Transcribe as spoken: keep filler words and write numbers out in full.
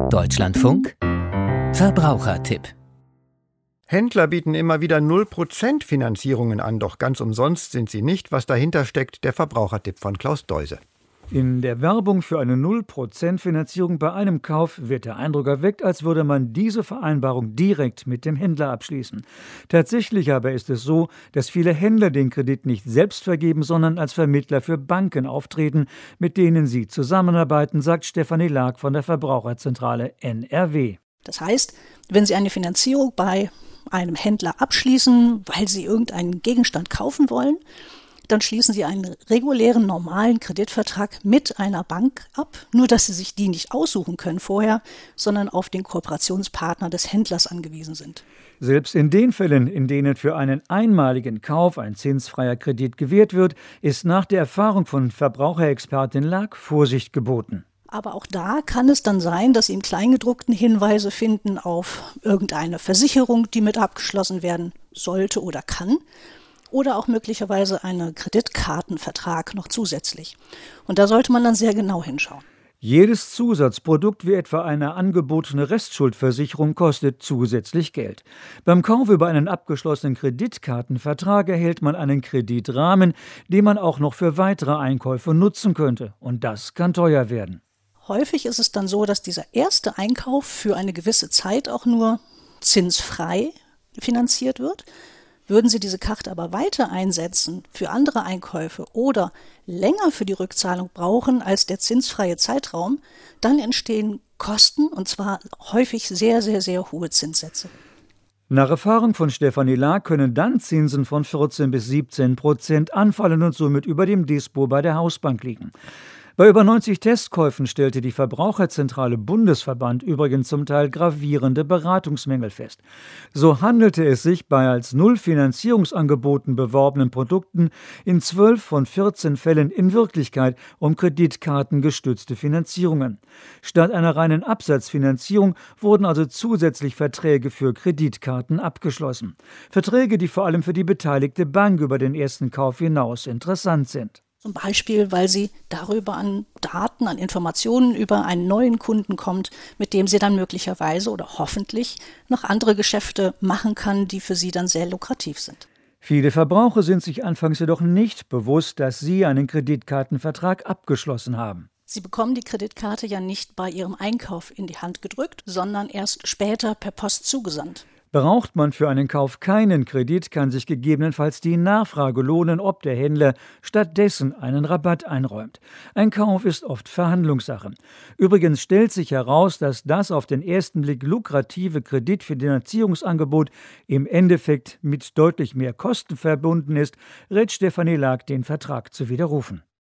Deutschlandfunk Verbrauchertipp. Händler bieten immer wieder null Prozent Finanzierungen an, doch ganz umsonst sind sie nicht. Was dahinter steckt, der Verbrauchertipp von Klaus Deuse. In der Werbung für eine null Prozent Finanzierung bei einem Kauf wird der Eindruck erweckt, als würde man diese Vereinbarung direkt mit dem Händler abschließen. Tatsächlich aber ist es so, dass viele Händler den Kredit nicht selbst vergeben, sondern als Vermittler für Banken auftreten, mit denen sie zusammenarbeiten, sagt Stefanie Lag von der Verbraucherzentrale N R W. Das heißt, wenn Sie eine Finanzierung bei einem Händler abschließen, weil Sie irgendeinen Gegenstand kaufen wollen, dann schließen Sie einen regulären, normalen Kreditvertrag mit einer Bank ab, nur dass Sie sich die nicht aussuchen können vorher, sondern auf den Kooperationspartner des Händlers angewiesen sind. Selbst in den Fällen, in denen für einen einmaligen Kauf ein zinsfreier Kredit gewährt wird, ist nach der Erfahrung von Verbraucherexpertin Lag Vorsicht geboten. Aber auch da kann es dann sein, dass Sie im Kleingedruckten Hinweise finden auf irgendeine Versicherung, die mit abgeschlossen werden sollte oder kann. Oder auch möglicherweise einen Kreditkartenvertrag noch zusätzlich. Und da sollte man dann sehr genau hinschauen. Jedes Zusatzprodukt wie etwa eine angebotene Restschuldversicherung kostet zusätzlich Geld. Beim Kauf über einen abgeschlossenen Kreditkartenvertrag erhält man einen Kreditrahmen, den man auch noch für weitere Einkäufe nutzen könnte. Und das kann teuer werden. Häufig ist es dann so, dass dieser erste Einkauf für eine gewisse Zeit auch nur zinsfrei finanziert wird. Würden Sie diese Karte aber weiter einsetzen für andere Einkäufe oder länger für die Rückzahlung brauchen als der zinsfreie Zeitraum, dann entstehen Kosten, und zwar häufig sehr, sehr, sehr hohe Zinssätze. Nach Erfahrung von Stefanie Lag können dann Zinsen von vierzehn bis siebzehn Prozent anfallen und somit über dem Dispo bei der Hausbank liegen. Bei über neunzig Testkäufen stellte die Verbraucherzentrale Bundesverband übrigens zum Teil gravierende Beratungsmängel fest. So handelte es sich bei als Null-Finanzierungsangeboten beworbenen Produkten in zwölf von vierzehn Fällen in Wirklichkeit um kreditkartengestützte Finanzierungen. Statt einer reinen Absatzfinanzierung wurden also zusätzlich Verträge für Kreditkarten abgeschlossen. Verträge, die vor allem für die beteiligte Bank über den ersten Kauf hinaus interessant sind. Zum Beispiel, weil sie darüber an Daten, an Informationen über einen neuen Kunden kommt, mit dem sie dann möglicherweise oder hoffentlich noch andere Geschäfte machen kann, die für sie dann sehr lukrativ sind. Viele Verbraucher sind sich anfangs jedoch nicht bewusst, dass sie einen Kreditkartenvertrag abgeschlossen haben. Sie bekommen die Kreditkarte ja nicht bei ihrem Einkauf in die Hand gedrückt, sondern erst später per Post zugesandt. Braucht man für einen Kauf keinen Kredit, kann sich gegebenenfalls die Nachfrage lohnen, ob der Händler stattdessen einen Rabatt einräumt. Ein Kauf ist oft Verhandlungssache. Übrigens stellt sich heraus, dass das auf den ersten Blick lukrative Kreditfinanzierungsangebot im Endeffekt mit deutlich mehr Kosten verbunden ist, rät Stefanie Lag, den Vertrag zu widerrufen.